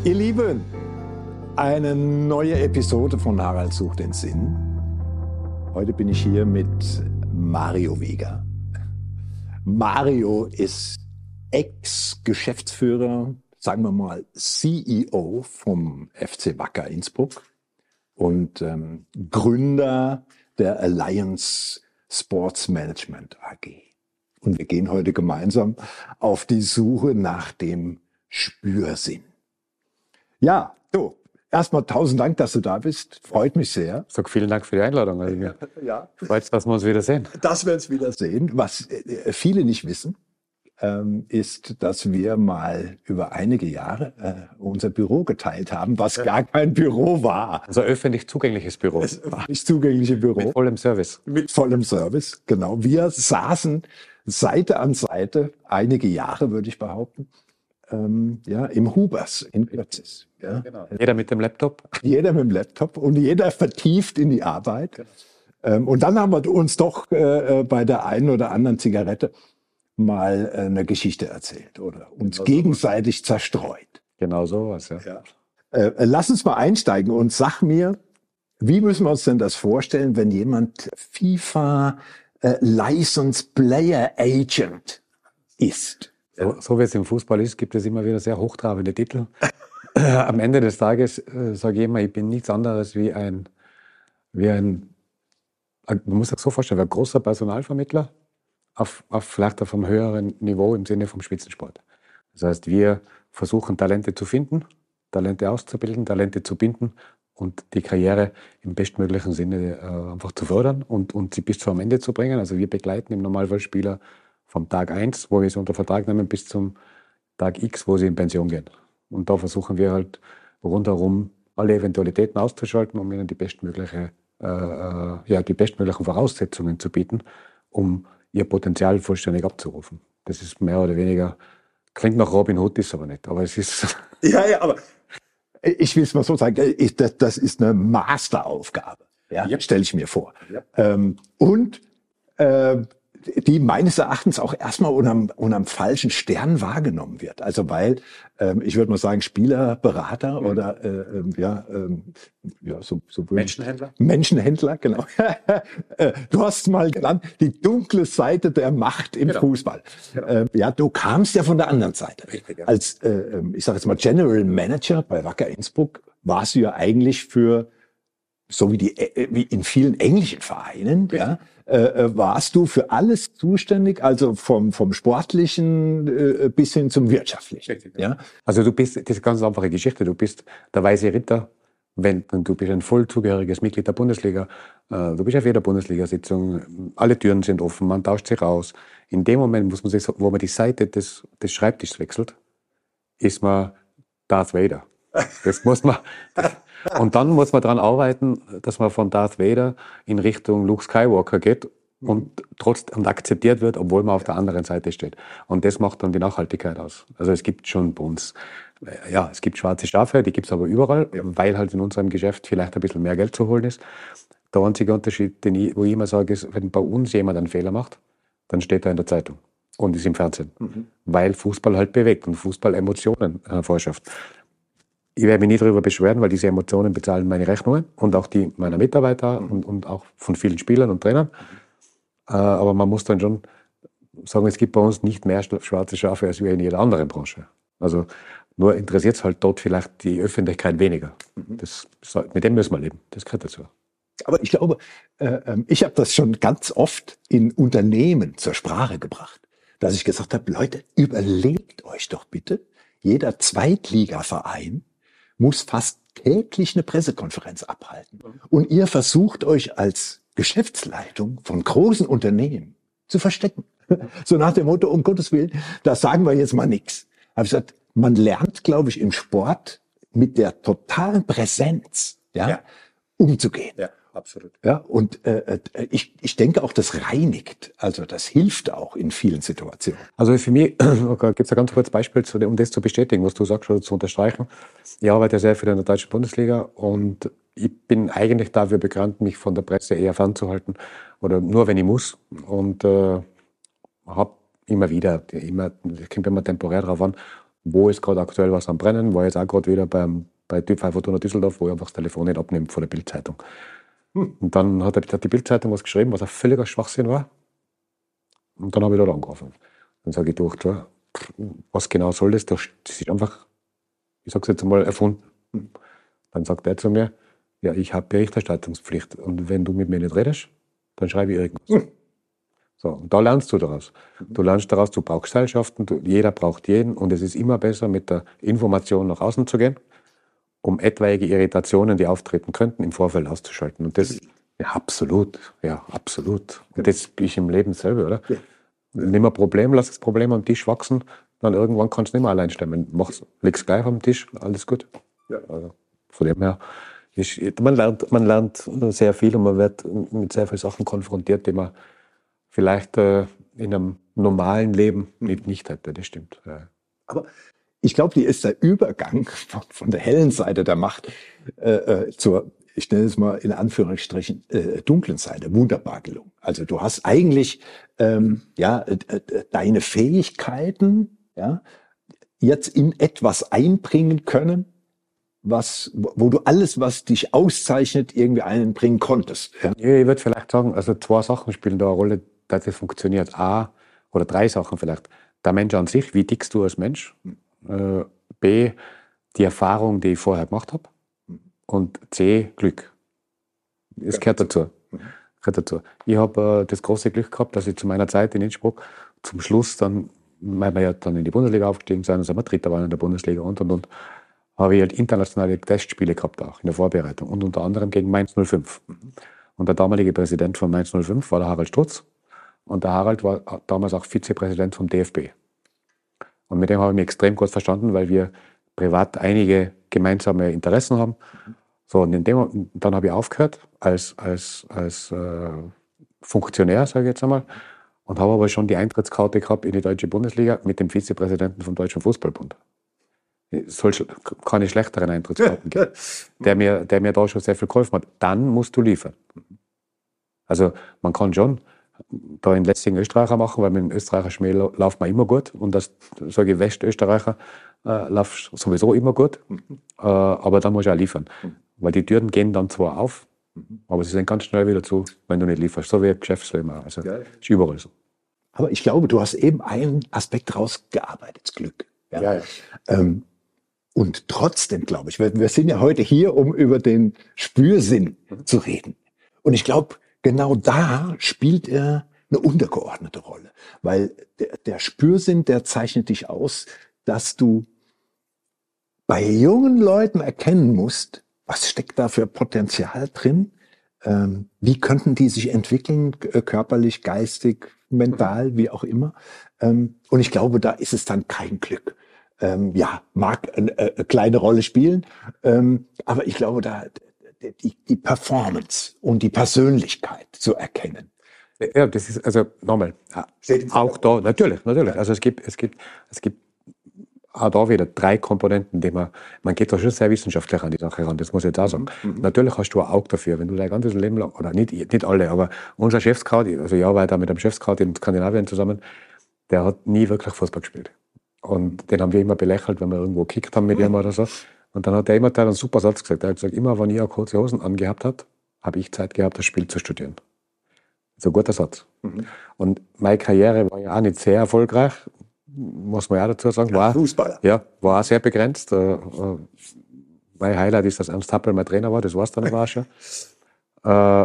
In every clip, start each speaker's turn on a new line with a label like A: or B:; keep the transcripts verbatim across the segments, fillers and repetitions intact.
A: Ihr Lieben, eine neue Episode von Harald sucht den Sinn. Heute bin ich hier mit Mario Vega. Mario ist Ex-Geschäftsführer, sagen wir mal C E O vom F C Wacker Innsbruck und ähm, Gründer der Alliance Sports Management A G. Und wir gehen heute gemeinsam auf die Suche nach dem Spürsinn. Ja, du, erstmal tausend Dank, dass du da bist. Freut mich sehr.
B: Ich sage vielen Dank für die Einladung. Also mir
A: Ja.
B: freut es, dass wir uns wiedersehen.
A: Dass wir uns wiedersehen. Was äh, viele nicht wissen, ähm, ist, dass wir mal über einige Jahre äh, unser Büro geteilt haben, was ja. gar kein Büro war.
B: Also öffentlich zugängliches Büro.
A: Das öffentlich zugängliche Büro.
B: Mit vollem Service.
A: Mit vollem Service, genau. Wir saßen Seite an Seite, einige Jahre würde ich behaupten, ähm, ja, im Hubers in Plötzis. Ja.
B: Genau. Jeder mit dem Laptop.
A: Jeder mit dem Laptop und jeder vertieft in die Arbeit. Genau. Ähm, und dann haben wir uns doch äh, bei der einen oder anderen Zigarette mal äh, eine Geschichte erzählt oder uns genau gegenseitig so zerstreut.
B: Genau sowas, ja.
A: ja. Äh, lass uns mal einsteigen und sag mir, wie müssen wir uns denn das vorstellen, wenn jemand FIFA äh, License Player Agent ist?
B: So, so wie es im Fußball ist, gibt es immer wieder sehr hochtrabende Titel. Am Ende des Tages äh, sage ich immer, ich bin nichts anderes wie ein, wie ein, man muss sich so vorstellen, wie ein großer Personalvermittler, auf, auf vielleicht auf einem höheren Niveau im Sinne vom Spitzensport. Das heißt, wir versuchen Talente zu finden, Talente auszubilden, Talente zu binden und die Karriere im bestmöglichen Sinne äh, einfach zu fördern und, und sie bis zum Ende zu bringen. Also wir begleiten im Normalfall Spieler vom Tag eins, wo wir sie unter Vertrag nehmen, bis zum Tag X, wo sie in Pension gehen. Und da versuchen wir halt rundherum alle Eventualitäten auszuschalten, um ihnen die bestmögliche, äh, ja, die bestmöglichen Voraussetzungen zu bieten, um ihr Potenzial vollständig abzurufen. Das ist mehr oder weniger, klingt nach Robin Hood, ist aber nicht. Aber es ist.
A: Ja, ja, aber ich will es mal so sagen, ich, das, das ist eine Masteraufgabe. Ja, ja. Stelle ich mir vor. Ja. Ähm, und äh, die meines Erachtens auch erstmal unterm, unterm falschen Stern wahrgenommen wird. Also weil, ähm, ich würde mal sagen, Spieler, Berater mhm. oder äh, ja, ähm, ja, so, so
B: Menschenhändler.
A: Menschenhändler, genau. Du hast mal genannt, die dunkle Seite der Macht im genau. Fußball. Genau. Äh, ja, du kamst ja von der anderen Seite. Richtig, ja. Als, äh, ich sage jetzt mal, General Manager bei Wacker Innsbruck warst du ja eigentlich für, so wie die wie in vielen englischen Vereinen, richtig. ja, äh, warst du für alles zuständig, also vom vom sportlichen äh, bis hin zum wirtschaftlichen. Richtig, ja.
B: Also du bist, das ist eine ganz einfache Geschichte. Du bist der weiße Ritter, wenn du bist ein vollzugehöriges Mitglied der Bundesliga. Äh, du bist auf jeder Bundesliga-Sitzung. Alle Türen sind offen, man tauscht sich aus. In dem Moment muss man sich, wo man die Seite des des Schreibtischs wechselt, ist man Darth Vader. Das muss man. Und dann muss man daran arbeiten, dass man von Darth Vader in Richtung Luke Skywalker geht und trotzdem akzeptiert wird, obwohl man auf der anderen Seite steht. Und das macht dann die Nachhaltigkeit aus. Also es gibt schon bei uns, ja, es gibt schwarze Schafe, die gibt es aber überall, weil halt in unserem Geschäft vielleicht ein bisschen mehr Geld zu holen ist. Der einzige Unterschied, den ich, wo ich immer sage, ist, wenn bei uns jemand einen Fehler macht, dann steht er in der Zeitung und ist im Fernsehen. Mhm. Weil Fußball halt bewegt und Fußball Emotionen hervorschafft. Ich werde mich nie darüber beschweren, weil diese Emotionen bezahlen meine Rechnungen und auch die meiner Mitarbeiter mhm. und, und auch von vielen Spielern und Trainern. Mhm. Äh, aber man muss dann schon sagen, es gibt bei uns nicht mehr schwarze Schafe als in jeder anderen Branche. Also nur interessiert es halt dort vielleicht die Öffentlichkeit weniger. Mhm. Das, mit dem müssen wir leben. Das gehört dazu.
A: Aber ich glaube, äh, ich habe das schon ganz oft in Unternehmen zur Sprache gebracht, dass ich gesagt habe, Leute, überlegt euch doch bitte, jeder Zweitligaverein muss fast täglich eine Pressekonferenz abhalten. Und ihr versucht euch als Geschäftsleitung von großen Unternehmen zu verstecken. So nach dem Motto, um Gottes Willen, da sagen wir jetzt mal nichts. Habe ich gesagt, man lernt, glaube ich, im Sport mit der totalen Präsenz ja, ja. umzugehen.
B: Ja, absolut.
A: Ja, und äh, ich, ich denke auch, das reinigt. Also das hilft auch in vielen Situationen.
B: Also für mich okay, gibt es ein ganz kurzes Beispiel, um das zu bestätigen, was du sagst oder zu unterstreichen. Ich arbeite sehr viel in der deutschen Bundesliga und ich bin eigentlich dafür bekannt, mich von der Presse eher fernzuhalten oder nur, wenn ich muss. Und äh, habe immer wieder, immer, kommt immer temporär drauf an, wo ist gerade aktuell was am Brennen, war jetzt auch gerade wieder beim, bei Typ fünf Fortuna Düsseldorf, wo ich einfach das Telefon nicht abnimmt von der Bild-Zeitung. Hm. Und dann hat, er, hat die Bild-Zeitung was geschrieben, was ein völliger Schwachsinn war. Und dann habe ich dort angerufen. Dann sage ich durch, was genau soll das? Das ist einfach, ich sage es jetzt einmal, erfunden. Hm. Dann sagt er zu mir, ja, ich habe Berichterstattungspflicht und wenn du mit mir nicht redest, dann schreibe ich irgendwas. Hm. So, und da lernst du daraus. Du lernst daraus, du brauchst Seilschaften, du, jeder braucht jeden und es ist immer besser, mit der Information nach außen zu gehen, um etwaige Irritationen, die auftreten könnten, im Vorfeld auszuschalten. Und das, ja, absolut, ja, absolut. Und das bin ich im Leben selber, oder? Ja. Nimm ein Problem, lass das Problem am Tisch wachsen, dann irgendwann kannst du nicht mehr allein stemmen. Mach's, leg's gleich am Tisch, alles gut. Ja. Also, von dem her, ist, man, lernt, man lernt sehr viel und man wird mit sehr vielen Sachen konfrontiert, die man vielleicht äh, in einem normalen Leben nicht, nicht hätte, das stimmt. Ja.
A: Aber ich glaube, die ist der Übergang von, von der hellen Seite der Macht äh, zur, ich nenne es mal in Anführungsstrichen, äh, dunklen Seite wunderbar gelungen. Also du hast eigentlich ähm, ja äh, deine Fähigkeiten ja jetzt in etwas einbringen können, was, wo du alles, was dich auszeichnet, irgendwie einbringen konntest. Ja?
B: Ich würde vielleicht sagen, also zwei Sachen spielen da eine Rolle, dass das funktioniert. A, oder drei Sachen vielleicht. Der Mensch an sich, wie tickst du als Mensch? Äh, B, die Erfahrung, die ich vorher gemacht habe. Und C, Glück. Das gehört dazu. Gehört dazu. Ich habe äh, das große Glück gehabt, dass ich zu meiner Zeit in Innsbruck zum Schluss dann, weil wir ja dann in die Bundesliga aufgestiegen sind, sind wir Dritter waren in der Bundesliga und und und, habe ich halt internationale Testspiele gehabt auch in der Vorbereitung und unter anderem gegen Mainz null fünf. Und der damalige Präsident von Mainz null fünf war der Harald Strutz. Und der Harald war damals auch Vizepräsident vom D F B. Und mit dem habe ich mich extrem gut verstanden, weil wir privat einige gemeinsame Interessen haben. So, und in dem, dann habe ich aufgehört als, als, als äh, Funktionär, sage ich jetzt einmal, und habe aber schon die Eintrittskarte gehabt in die deutsche Bundesliga mit dem Vizepräsidenten vom Deutschen Fußballbund. Es soll keine schlechteren Eintrittskarten geben, der mir, der mir da schon sehr viel geholfen hat. Dann musst du liefern. Also man kann schon da in Lessing Österreicher machen, weil mit dem Österreicher Schmäh läuft man immer gut und das, sage ich, Westösterreicher äh, läuft sowieso immer gut, äh, aber dann musst du auch liefern. Weil die Türen gehen dann zwar auf, aber sie sind ganz schnell wieder zu, wenn du nicht lieferst. So wie im Geschäftsleben auch. Also ja. Ist überall so.
A: Aber ich glaube, du hast eben einen Aspekt rausgearbeitet, das Glück. Ja? Ja, ja. Ähm, und trotzdem, glaube ich, wir, wir sind ja heute hier, um über den Spürsinn mhm. zu reden. Und ich glaube, genau da spielt er eine untergeordnete Rolle. Weil der, der Spürsinn, der zeichnet dich aus, dass du bei jungen Leuten erkennen musst, was steckt da für Potenzial drin? Ähm, wie könnten die sich entwickeln, körperlich, geistig, mental, wie auch immer? Ähm, und ich glaube, da ist es dann kein Glück. Ähm, ja, mag eine, eine kleine Rolle spielen, ähm, aber ich glaube, da die, die Performance und die Persönlichkeit zu erkennen.
B: Ja, das ist also nochmal auch da natürlich, natürlich. Also es gibt, es gibt, es gibt auch da wieder drei Komponenten, die man, man geht da schon sehr wissenschaftlich an die Sache ran, das muss ich jetzt auch sagen. Mhm. Natürlich hast du ein Auge dafür, wenn du dein ganzes Leben lang, oder nicht, nicht alle, aber unser Chefscout, also ich arbeite mit einem Chefscout in Skandinavien zusammen, der hat nie wirklich Fußball gespielt. Und den haben wir immer belächelt, wenn wir irgendwo gekickt haben mit ihm oder so. Und dann hat er immer einen super Satz gesagt. Er hat gesagt, immer wenn ich auch kurze Hosen angehabt habe, habe ich Zeit gehabt, das Spiel zu studieren. So ein guter Satz. Mhm. Und meine Karriere war ja auch nicht sehr erfolgreich, muss man ja dazu sagen. War,
A: Fußballer.
B: Ja, war auch sehr begrenzt. Mein Highlight ist, dass Ernst Happel mein Trainer war, das war es dann aber auch schon. Äh,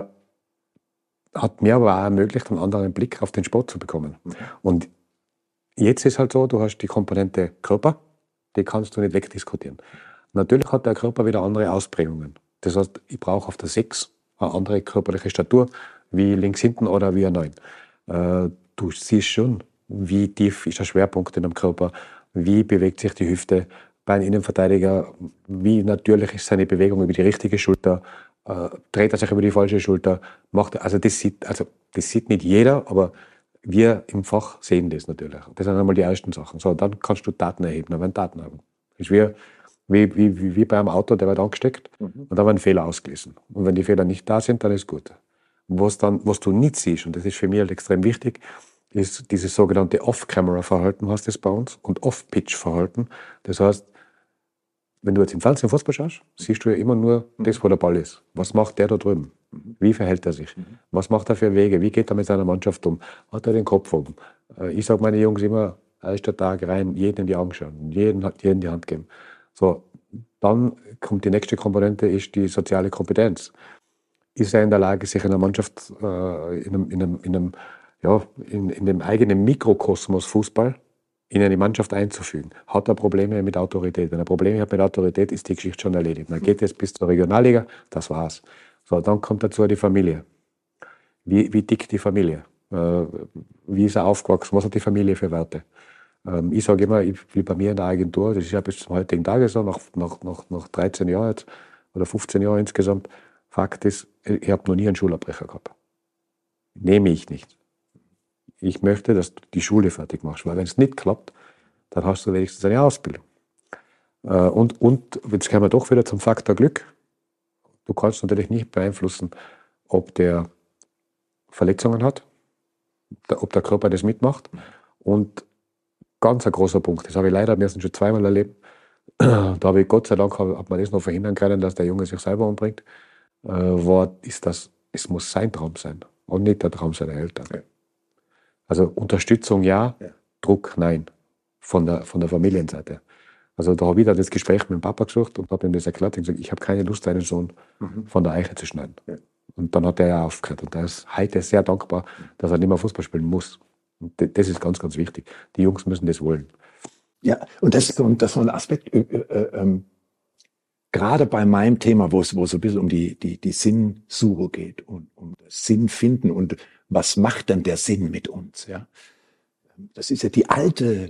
B: hat mir aber auch ermöglicht, einen anderen Blick auf den Sport zu bekommen. Mhm. Und jetzt ist halt so, du hast die Komponente Körper, die kannst du nicht wegdiskutieren. Natürlich hat der Körper wieder andere Ausprägungen. Das heißt, ich brauche auf der sechs eine andere körperliche Statur, wie links hinten oder wie ein neun. Äh, du siehst schon, wie tief ist der Schwerpunkt in dem Körper, wie bewegt sich die Hüfte bei einem Innenverteidiger, wie natürlich ist seine Bewegung über die richtige Schulter, äh, dreht er sich über die falsche Schulter, macht er, also das sieht, also das sieht nicht jeder, aber wir im Fach sehen das natürlich. Das sind einmal die ersten Sachen. So, dann kannst du Daten erheben, dann werden Daten haben. Das ist wie, wie, wie, wie bei einem Auto, der wird angesteckt mhm. und da werden Fehler ausgelesen. Und wenn die Fehler nicht da sind, dann ist gut. Was, dann, was du nicht siehst, und das ist für mich halt extrem wichtig, ist dieses sogenannte Off-Camera-Verhalten, heißt das bei uns, und Off-Pitch-Verhalten. Das heißt, wenn du jetzt im Fernsehen Fußball schaust, siehst du ja immer nur das, wo der Ball ist. Was macht der da drüben? Wie verhält er sich? Was macht er für Wege? Wie geht er mit seiner Mannschaft um? Hat er den Kopf oben? Ich sage meine Jungs immer, erster Tag rein, jeden in die Augen schauen, jeden, jeden die Hand geben. So, dann kommt die nächste Komponente, ist die soziale Kompetenz. Ist er in der Lage, sich in einer Mannschaft, äh, in, einem, in, einem, in, einem, ja, in, in dem eigenen Mikrokosmos Fußball, in eine Mannschaft einzufügen? Hat er Probleme mit Autorität? Wenn er Probleme hat mit Autorität, ist die Geschichte schon erledigt. Dann geht es bis zur Regionalliga, das war's. So, dann kommt dazu die Familie. Wie, wie dick die Familie? Äh, wie ist er aufgewachsen? Was hat die Familie für Werte? Ähm, ich sage immer, ich, wie bei mir in der Agentur, das ist ja bis zum heutigen Tage so, nach, nach, nach, nach dreizehn Jahren jetzt, oder fünfzehn Jahren insgesamt, Fakt ist, ich habe noch nie einen Schulabbrecher gehabt. Nehme ich nicht. Ich möchte, dass du die Schule fertig machst, weil wenn es nicht klappt, dann hast du wenigstens eine Ausbildung. Äh, und, und jetzt kommen wir doch wieder zum Faktor Glück. Du kannst natürlich nicht beeinflussen, ob der Verletzungen hat, ob der Körper das mitmacht. Und ganz ein großer Punkt, das habe ich leider müssen schon zweimal erlebt. Da habe ich, Gott sei Dank, hat man das noch verhindern können, dass der Junge sich selber umbringt. Äh, war, ist das, es muss sein Traum sein und nicht der Traum seiner Eltern. Ja. Also Unterstützung ja, ja, Druck nein, von der, von der Familienseite. Also da habe ich dann das Gespräch mit dem Papa gesucht und habe ihm das erklärt und gesagt, ich habe keine Lust, einen Sohn mhm. von der Eiche zu schneiden. Ja. Und dann hat er ja aufgehört und er ist heute sehr dankbar, dass er nicht mehr Fußball spielen muss. Und das ist ganz, ganz wichtig. Die Jungs müssen das wollen.
A: Ja, und das ist so, das ist so ein Aspekt, äh, äh, ähm, gerade bei meinem Thema, wo es, wo es so ein bisschen um die, die, die Sinnsuche geht und um das Sinn finden und was macht denn der Sinn mit uns, ja? Das ist ja die alte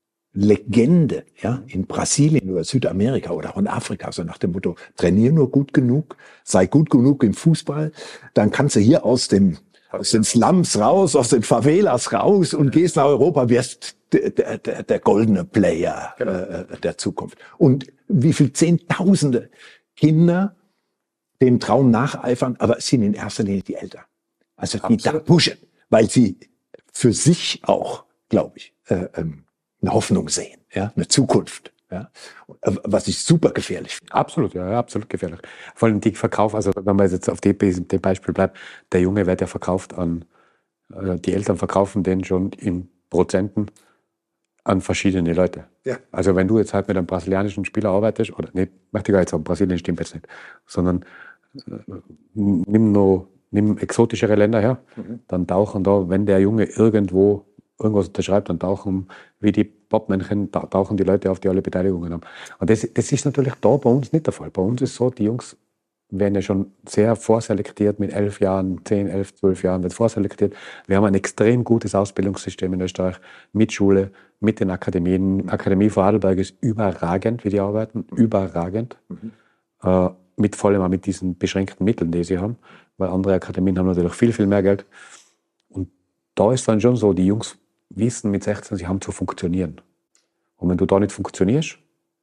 A: Legende, ja, in Brasilien oder Südamerika oder auch in Afrika, so nach dem Motto, trainier nur gut genug, sei gut genug im Fußball, dann kannst du hier aus dem, aus den Slums raus, aus den Favelas raus und gehst nach Europa, wirst der, der, der goldene Player genau. äh, der Zukunft. Und wie viel Zehntausende Kinder dem Traum nacheifern, aber es sind in erster Linie die Eltern. Also die Absolut. Da pushen, weil sie für sich auch, glaube ich, äh, ähm, eine Hoffnung sehen, ja, eine Zukunft. Ja, was ich super gefährlich finde.
B: Absolut, ja, absolut gefährlich. Vor allem die Verkauf, also wenn man jetzt auf dem Beispiel bleibt, der Junge wird ja verkauft an, die Eltern verkaufen den schon in Prozenten an verschiedene Leute. Ja. Also wenn du jetzt halt mit einem brasilianischen Spieler arbeitest, oder nicht, möchte ich gar nicht sagen, Brasilien stimmt jetzt nicht, sondern äh, nimm noch, nimm exotischere Länder her, mhm. dann tauchen da, wenn der Junge irgendwo irgendwas unterschreibt, dann tauchen wie die Popmännchen, tauchen die Leute auf, die alle Beteiligungen haben. Und das, das ist natürlich da bei uns nicht der Fall. Bei uns ist so, die Jungs werden ja schon sehr vorselektiert mit elf Jahren, zehn, elf, zwölf Jahren, wird vorselektiert. Wir haben ein extrem gutes Ausbildungssystem in Österreich mit Schule, mit den Akademien. Akademie Vorarlberg ist überragend, wie die arbeiten, überragend. Mhm. Äh, mit vor allem auch mit diesen beschränkten Mitteln, die sie haben, weil andere Akademien haben natürlich viel, viel mehr Geld. Und da ist dann schon so, die Jungs wissen mit sechzehn, sie haben zu funktionieren. Und wenn du da nicht funktionierst,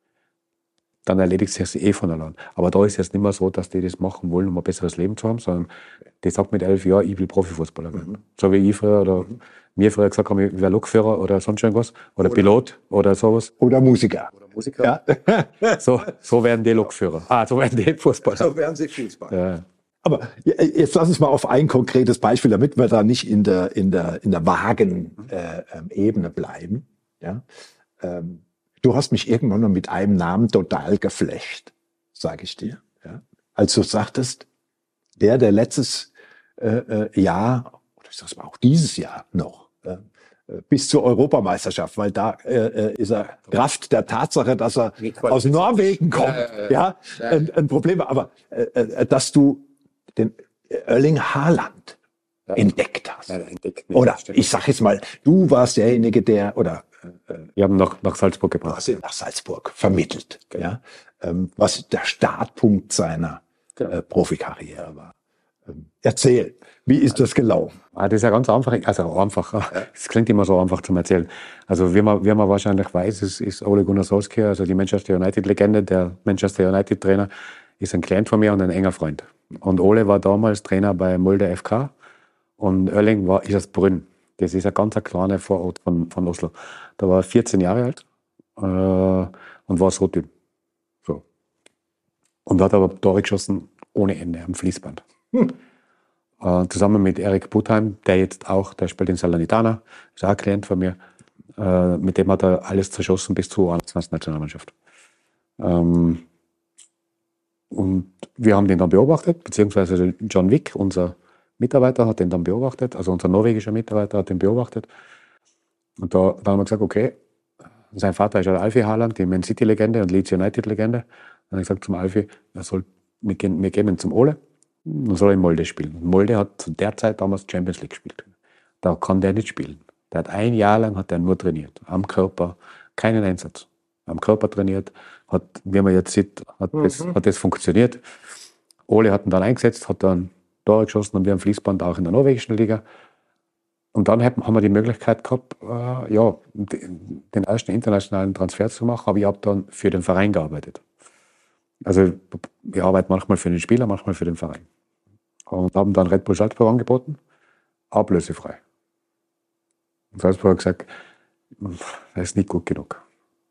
B: dann erledigt sich das eh von allein. Aber da ist es nicht mehr so, dass die das machen wollen, um ein besseres Leben zu haben, sondern die sagt mit elf Jahren, ich will Profifußballer werden. Mhm. So wie ich früher oder mhm. mir früher gesagt habe, ich wäre Lokführer oder sonst irgendwas. Oder, oder Pilot oder sowas.
A: Oder Musiker.
B: Oder Musiker. Ja. so, so werden die Lokführer. Ah, so werden die Fußballer.
A: So werden sie Fußballer. Ja. Aber jetzt lass uns mal auf ein konkretes Beispiel, damit wir da nicht in der, in der, in der vagen äh, Ebene bleiben. Ja? Ähm, du hast mich irgendwann mal mit einem Namen total geflasht, sage ich dir. Ja? Als du sagtest, der, der letztes äh, äh, Jahr, oder ich sag's mal auch dieses Jahr noch, äh, bis zur Europameisterschaft, weil da äh, ist er Kraft der Tatsache, dass er aus Norwegen kommt, ja, ja, ja. ja ein, ein Problem. Aber äh, äh, dass du den Erling Haaland ja. entdeckt hast. Ja, entdeckt nicht, oder ich sag jetzt mal, du warst derjenige, der, oder
B: äh, wir haben nach, nach Salzburg gebracht.
A: Nach Salzburg vermittelt, genau. ja, ähm, was der Startpunkt seiner genau. äh, Profikarriere war. Ähm, erzähl, wie ist das gelaufen?
B: Ah, das ist ja ganz einfach, also einfach, ja. Es klingt immer so einfach zum Erzählen. Also wie man, wie man wahrscheinlich weiß, ist, ist Ole Gunnar Solskjaer, also die Manchester United-Legende, der Manchester United-Trainer, ist ein Klient von mir und ein enger Freund. Und Ole war damals Trainer bei Molde F K und Erling war, ist aus Brünn. Das ist ein ganz ein kleiner Vorort von, von Oslo. Da war er vierzehn Jahre alt äh, und war so dünn. So. Und hat aber Tore geschossen ohne Ende am Fließband. Hm. Äh, zusammen mit Erik Butheim, der jetzt auch, der spielt in Salernitana, ist auch ein Klient von mir. Äh, mit dem hat er alles zerschossen bis zur U einundzwanzig-Nationalmannschaft. Ähm, und wir haben den dann beobachtet, beziehungsweise John Wick, unser Mitarbeiter, hat den dann beobachtet, also unser norwegischer Mitarbeiter hat den beobachtet. Und da, da haben wir gesagt, okay, sein Vater ist ja der Alfie Haaland, die Man City-Legende und Leeds United-Legende. Dann habe ich gesagt zum Alfie, er soll, wir, gehen, wir gehen ihn zum Ole und soll in Molde spielen. Und Molde hat zu der Zeit damals Champions League gespielt. Da kann der nicht spielen. Der hat ein Jahr lang hat er nur trainiert, am Körper, keinen Einsatz. Am Körper trainiert, hat, wie man jetzt sieht, hat, mhm. das, hat das funktioniert. Ole hat ihn dann eingesetzt, hat dann Tore geschossen und wir haben Fließband auch in der norwegischen Liga. Und dann haben wir die Möglichkeit gehabt, äh, ja, den ersten internationalen Transfer zu machen, aber ich habe dann für den Verein gearbeitet. Also ich arbeite manchmal für den Spieler, manchmal für den Verein. Und haben dann Red Bull Salzburg angeboten, ablösefrei. Und Salzburg hat gesagt, das ist nicht gut genug.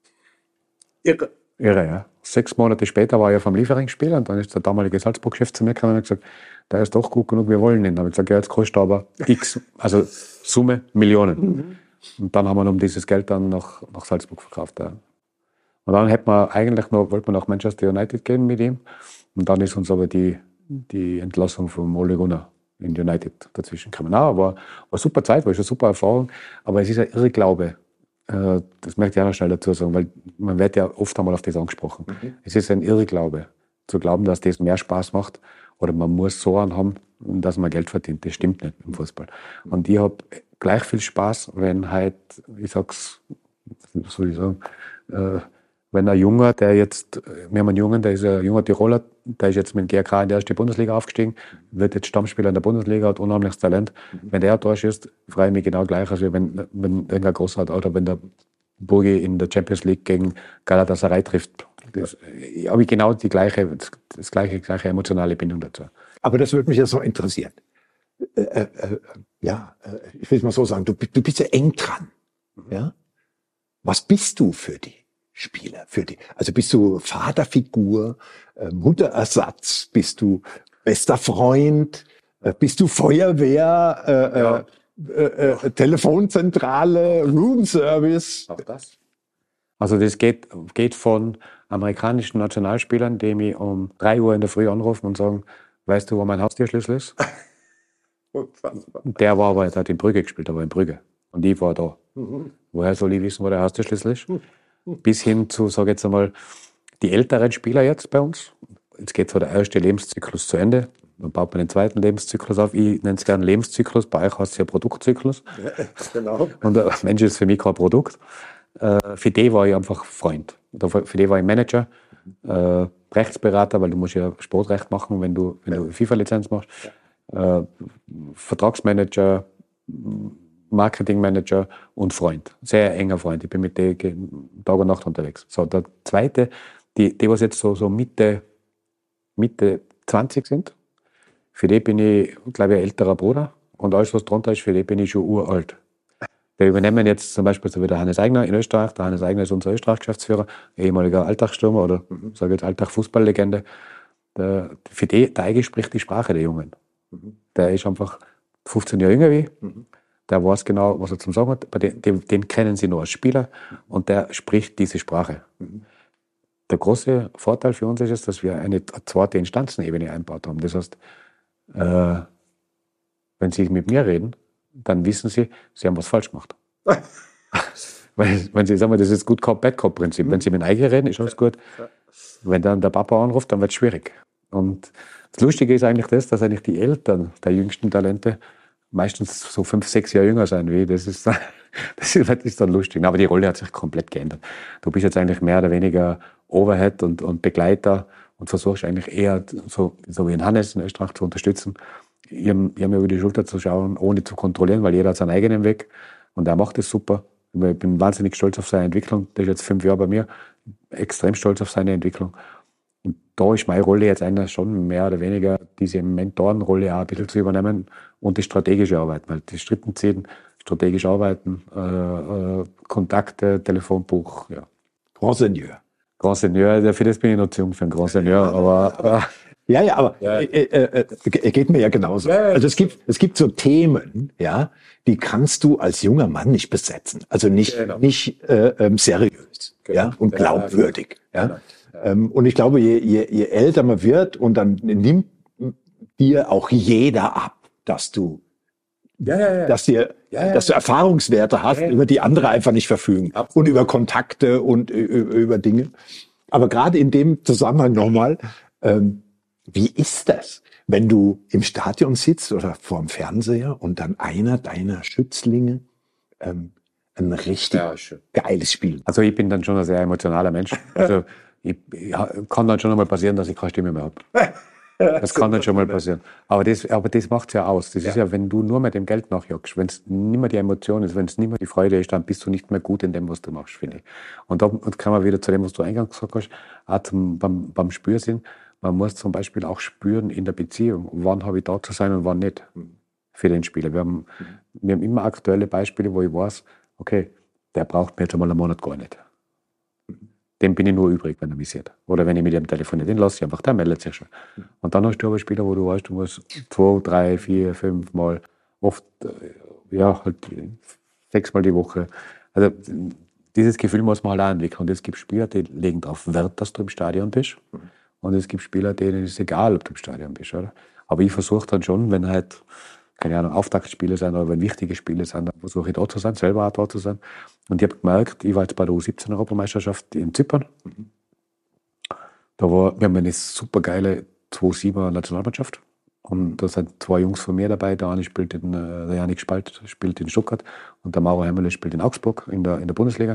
B: Irre. Irre, ja. Sechs Monate später war ich vom Lieferungsspiel und dann ist der damalige Salzburg-Chef zu mir gekommen und hat gesagt, der ist doch gut genug, wir wollen ihn. Da habe ich gesagt, ja, jetzt kostet er aber X, also Summe Millionen. Mhm. Und dann haben wir um dieses Geld dann nach, nach Salzburg verkauft. Ja. Und dann hätte man eigentlich noch, wollte man nach Manchester United gehen mit ihm. Und dann ist uns aber die, die Entlassung von Ole Gunnar in United dazwischen gekommen. Ja, war, war eine super Zeit, war eine super Erfahrung, aber es ist ein Irrglaube. Das möchte ich auch noch schnell dazu sagen, weil man wird ja oft einmal auf das angesprochen. Mhm. Es ist ein Irrglaube, zu glauben, dass das mehr Spaß macht oder man muss so anhaben, dass man Geld verdient. Das stimmt nicht im Fußball. Und ich habe gleich viel Spaß, wenn halt, ich sag's, was soll ich sagen, äh, wenn ein Junger, der jetzt, wir haben einen Jungen, der ist ein junger Tiroler, der ist jetzt mit dem G R K in die erste Bundesliga aufgestiegen, wird jetzt Stammspieler in der Bundesliga, hat unheimliches Talent. Mhm. Wenn der da ist, freue ich mich genau gleich, als wenn, wenn irgendein Großer hat, oder wenn der Burgi in der Champions League gegen Galatasaray trifft. Das, ja. habe ich genau die gleiche, das gleiche, gleiche emotionale Bindung dazu.
A: Aber das würde mich ja so interessieren. Äh, äh, ja, äh, ich will es mal so sagen, du, du bist ja eng dran. Mhm. Ja? Was bist du für die Spieler? Für die, also bist du Vaterfigur, äh, Mutterersatz, bist du bester Freund, äh, bist du Feuerwehr, äh, ja. äh, äh, Telefonzentrale, Roomservice?
B: Auch das. Also das geht, geht von amerikanischen Nationalspielern, die mich um drei Uhr in der Früh anrufen und sagen, weißt du, wo mein Haustürschlüssel ist? Der war aber, der hat in Brügge gespielt, aber in Brügge. Und ich war da. Mhm. Woher soll ich wissen, wo der Haustürschlüssel ist? Mhm. Bis hin zu, sage ich jetzt einmal, die älteren Spieler jetzt bei uns. Jetzt geht so der erste Lebenszyklus zu Ende. Dann baut man den zweiten Lebenszyklus auf. Ich nenne es gerne Lebenszyklus. Bei euch heißt es ja Produktzyklus. Ja, genau. Und der Mensch ist für mich kein Produkt. Äh, für die war ich einfach Freund. Für die war ich Manager, äh, Rechtsberater, weil du musst ja Sportrecht machen, wenn du, wenn du FIFA-Lizenz machst. Ja. Äh, Vertragsmanager, Marketingmanager und Freund. Sehr enger Freund. Ich bin mit denen Tag und Nacht unterwegs. So, der zweite, die, die was jetzt so, so Mitte, Mitte zwanzig sind, für die bin ich, glaube ich, ein älterer Bruder. Und alles, was drunter ist, für die bin ich schon uralt. Wir übernehmen jetzt zum Beispiel so wie der Hannes Eigner in Österreich. Der Hannes Eigner ist unser Österreich-Geschäftsführer, ehemaliger Alltagsstürmer oder, mhm. sage jetzt Alltag-Fußballlegende. Der, für die, der Eige spricht die Sprache der Jungen. Mhm. Der ist einfach fünfzehn Jahre jünger wie ich. Mhm. Der weiß genau, was er zum Sagen hat. Den, den, den kennen sie nur als Spieler und der spricht diese Sprache. Mhm. Der große Vorteil für uns ist es, dass wir eine zweite Instanzenebene einbaut haben. Das heißt, äh, wenn Sie mit mir reden, dann wissen Sie, Sie haben was falsch gemacht. Weil, wenn Sie sagen, das ist Good Cop, Bad Cop Prinzip. Mhm. Wenn Sie mit Eigen reden, ist alles gut. Wenn dann der Papa anruft, dann wird es schwierig. Und das Lustige ist eigentlich das, dass eigentlich die Eltern der jüngsten Talente meistens so fünf, sechs Jahre jünger sein wie. Das ist, das ist dann lustig. Aber die Rolle hat sich komplett geändert. Du bist jetzt eigentlich mehr oder weniger Overhead und, und Begleiter und versuchst eigentlich eher, so, so wie in Hannes in Österreich, zu unterstützen, ihm, ihm über die Schulter zu schauen, ohne zu kontrollieren, weil jeder hat seinen eigenen Weg. Und er macht das super. Ich bin wahnsinnig stolz auf seine Entwicklung. Der ist jetzt fünf Jahre bei mir. Extrem stolz auf seine Entwicklung. Und da ist meine Rolle jetzt eigentlich schon mehr oder weniger diese Mentorenrolle auch ein bisschen zu übernehmen und die strategische Arbeit. Weil die Strippen ziehen, strategisch arbeiten, äh, äh, Kontakte, Telefonbuch, ja.
A: Grand Seigneur.
B: Grand Seigneur, für das bin ich noch zu jung für einen Grand Seigneur, aber... Äh,
A: Ja, ja, aber
B: ja.
A: Äh, äh, äh, geht mir ja genauso.
B: Ja, ja.
A: Also es gibt, es gibt so Themen, ja, die kannst du als junger Mann nicht besetzen. Also nicht,
B: Genau.
A: nicht äh, ähm, seriös,
B: Genau.
A: ja, und
B: Ja,
A: glaubwürdig. Ja.
B: genau. Ja.
A: Ähm, und ich glaube, je, je, je älter man wird, und dann nimmt dir auch jeder ab, dass du,
B: Ja, ja, ja.
A: dass dir,
B: Ja, ja.
A: dass du Erfahrungswerte hast,
B: Ja, ja.
A: über die andere einfach nicht verfügen.
B: Absolut.
A: Und über Kontakte und äh, über Dinge. Aber gerade in dem Zusammenhang nochmal, ähm, wie ist das, wenn du im Stadion sitzt oder vorm Fernseher und dann einer deiner Schützlinge ähm, ein richtig
B: Ja, schön.
A: geiles Spiel?
B: Also ich bin dann schon ein sehr emotionaler Mensch. Also ich, ich kann dann schon einmal passieren, dass ich keine Stimme mehr habe. Das kann dann schon mal passieren. Aber das, aber das macht's ja aus. Das
A: Ja.
B: ist ja, wenn du nur mit dem Geld nachjagst, wenn es nicht mehr die Emotion ist, wenn es nicht mehr die Freude ist, dann bist du nicht mehr gut in dem, was du machst, finde ich. Und da und kann man wieder zu dem, was du eingangs gesagt hast, auch zum, beim, beim Spürsinn. Man muss zum Beispiel auch spüren in der Beziehung, wann habe ich da zu sein und wann nicht für den Spieler. Wir haben, wir haben immer aktuelle Beispiele, wo ich weiß, okay, der braucht mir jetzt einmal einen Monat gar nicht. Dem bin ich nur übrig, wenn er mich sieht. Oder wenn ich mit ihm telefoniere, den lasse ich einfach, der meldet sich schon. Und dann hast du aber Spieler, wo du weißt, du musst zwei, drei, vier, fünf Mal, oft, äh, ja, halt sechsmal die Woche. Also dieses Gefühl muss man halt auch entwickeln. Und es gibt Spieler, die legen darauf Wert, dass du im Stadion bist. Und es gibt Spieler, denen ist es egal, ob du im Stadion bist, oder? Aber ich versuche dann schon, wenn halt, keine Ahnung, Auftaktspiele sind oder wenn wichtige Spiele sind, dann versuche ich da zu sein, selber auch da zu sein. Und ich habe gemerkt, ich war jetzt bei der U siebzehn Europameisterschaft in Zypern. Da war, wir haben eine super geile zwei siebener Nationalmannschaft. Und da sind zwei Jungs von mir dabei. Der eine spielt in, äh, der Janik Spalt spielt in Stuttgart und der Mauro Hemmele spielt in Augsburg in der, in der Bundesliga.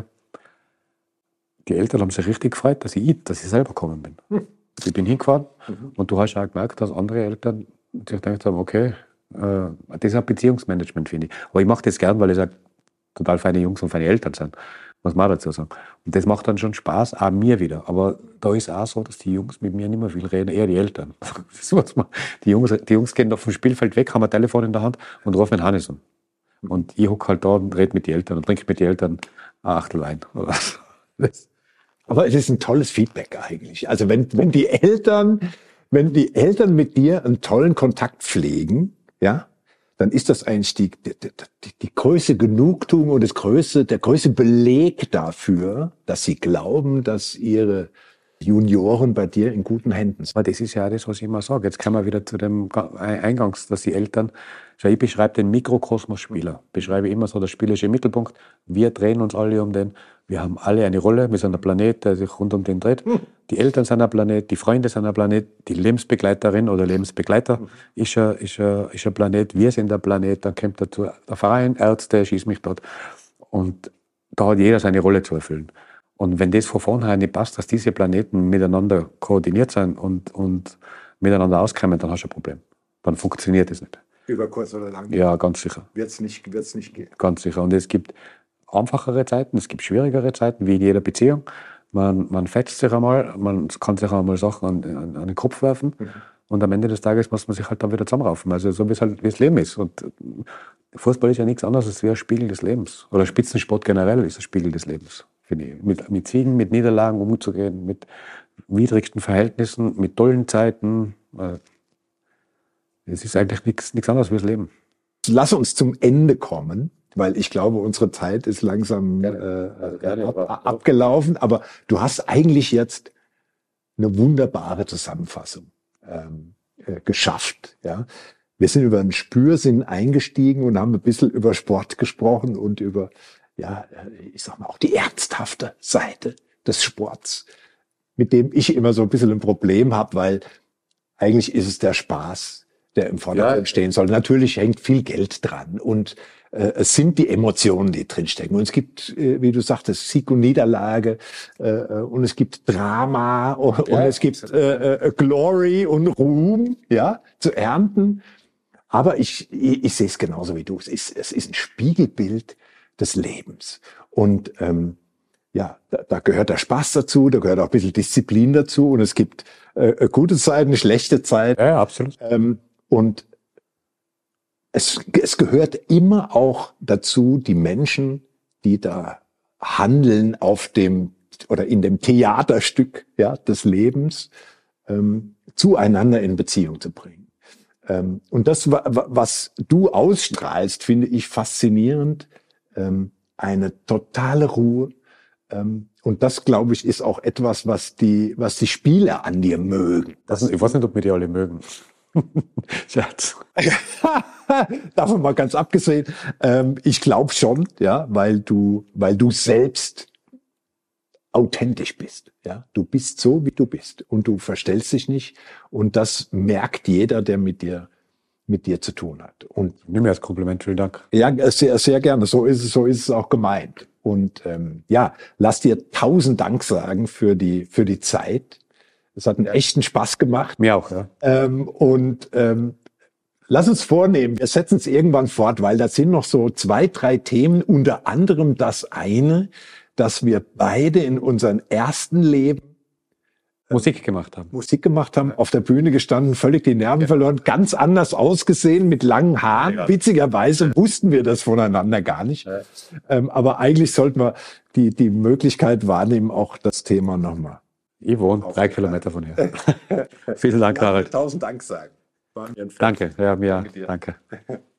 B: Die Eltern haben sich richtig gefreut, dass ich, dass ich selber gekommen bin. Hm. Ich bin hingefahren mhm. und du hast auch gemerkt, dass andere Eltern sich gedacht haben, okay, äh, das ist ein Beziehungsmanagement, finde ich. Aber ich mache das gern, weil es ja total feine Jungs und feine Eltern sind, muss man dazu sagen. Und das macht dann schon Spaß, auch mir wieder. Aber da ist auch so, dass die Jungs mit mir nicht mehr viel reden, eher die Eltern. die, Jungs, die Jungs gehen auf dem Spielfeld weg, haben ein Telefon in der Hand und rufen Hannes an. Und ich hocke halt da und rede mit den Eltern und trinke mit den Eltern ein Achtel Wein. Das
A: Aber es ist ein tolles Feedback eigentlich. Also wenn, wenn die Eltern, wenn die Eltern mit dir einen tollen Kontakt pflegen, ja, dann ist das eigentlich die, die, die, die größte Genugtuung und das größte, der größte Beleg dafür, dass sie glauben, dass ihre Junioren bei dir in guten Händen sind.
B: Aber das ist ja das, was ich immer sage. Jetzt kommen wir wieder zu dem Eingangs, dass die Eltern, schau, ich beschreibe den Mikrokosmos-Spieler, beschreibe immer so, der Spieler ist im Mittelpunkt, wir drehen uns alle um den, wir haben alle eine Rolle, wir sind ein Planet, der sich rund um den dreht. Mhm. Die Eltern sind ein Planet, die Freunde sind ein Planet, die Lebensbegleiterin oder Lebensbegleiter mhm. ist, ein, ist, ein, ist ein Planet, wir sind ein Planet, dann kommt dazu der Verein, Ärzte, schieß mich dort. Und da hat jeder seine Rolle zu erfüllen. Und wenn das von vornherein nicht passt, dass diese Planeten miteinander koordiniert sind und, und miteinander auskommen, dann hast du ein Problem. Dann funktioniert es nicht.
A: Über kurz oder lang?
B: Ja, ganz sicher.
A: Wird es nicht, wird's nicht gehen.
B: Ganz sicher. Und es gibt einfachere Zeiten, es gibt schwierigere Zeiten, wie in jeder Beziehung. Man, man fetzt sich einmal, man kann sich einmal Sachen an, an, an den Kopf werfen. Mhm. Und am Ende des Tages muss man sich halt dann wieder zusammenraufen. Also so wie es halt wie das Leben ist. Und Fußball ist ja nichts anderes als wie ein Spiegel des Lebens. Oder Spitzensport generell ist ein Spiegel des Lebens. Finde ich. Mit, mit Siegen, mit Niederlagen umzugehen, mit widrigsten Verhältnissen, mit tollen Zeiten. Es ist eigentlich nichts, nichts anderes wie das Leben.
A: Lass uns zum Ende kommen, weil ich glaube, unsere Zeit ist langsam äh,
B: also gerne,
A: ab,
B: aber,
A: abgelaufen. Aber du hast eigentlich jetzt eine wunderbare Zusammenfassung ähm, äh, geschafft. Ja? Wir sind über den Spürsinn eingestiegen und haben ein bisschen über Sport gesprochen und über, ja, ich sag mal, auch die ernsthafte Seite des Sports, mit dem ich immer so ein bisschen ein Problem habe, weil eigentlich ist es der Spaß, der im Vordergrund ja. stehen soll. Natürlich hängt viel Geld dran und äh, es sind die Emotionen, die drinstecken. Und es gibt, äh, wie du sagtest, Sieg und Niederlage äh, und es gibt Drama und, ja. und es gibt äh, äh, Glory und Ruhm, ja, zu ernten. Aber ich, ich, ich sehe es genauso wie du. Es ist, es ist ein Spiegelbild des Lebens. Und ähm, ja, da, da gehört der Spaß dazu, da gehört auch ein bisschen Disziplin dazu. Und es gibt äh, gute Zeiten, schlechte Zeiten.
B: Ja, absolut.
A: Ähm, und es, es gehört immer auch dazu, die Menschen, die da handeln auf dem oder in dem Theaterstück, ja, des Lebens, ähm, zueinander in Beziehung zu bringen. Ähm, und das, was du ausstrahlst, finde ich faszinierend. Ähm, eine totale Ruhe. Ähm, und das, glaube ich, ist auch etwas, was die, was die Spieler an dir mögen.
B: Das, ich weiß nicht, ob wir die alle mögen. Scherz.
A: Davon mal ganz abgesehen. Ähm, ich glaube schon, ja, weil du, weil du selbst authentisch bist. Ja, du bist so, wie du bist und du verstellst dich nicht. Und das merkt jeder, der mit dir mit dir zu tun hat. Und
B: nimm mir als Kompliment, vielen Dank.
A: Ja, sehr, sehr gerne. So ist es, so ist es auch gemeint. Und ähm, ja, lass dir tausend Dank sagen für die für die Zeit. Es hat einen echten Spaß gemacht.
B: Mir auch, ja.
A: Ähm, und ähm, lass uns vornehmen, wir setzen es irgendwann fort, weil da sind noch so zwei, drei Themen, unter anderem das eine, dass wir beide in unserem ersten Leben
B: Musik gemacht haben.
A: Musik gemacht haben, auf der Bühne gestanden, völlig die Nerven ja. verloren, ganz anders ausgesehen, mit langen Haaren. Ja. Witzigerweise wussten wir das voneinander gar nicht. Ja. Ähm, aber eigentlich sollten wir die, die Möglichkeit wahrnehmen, auch das Thema nochmal.
B: Ich wohne drei Kilometer von hier. Vielen Dank, Harald.
A: Tausend Dank sagen.
B: Danke, ja, mir, danke. danke.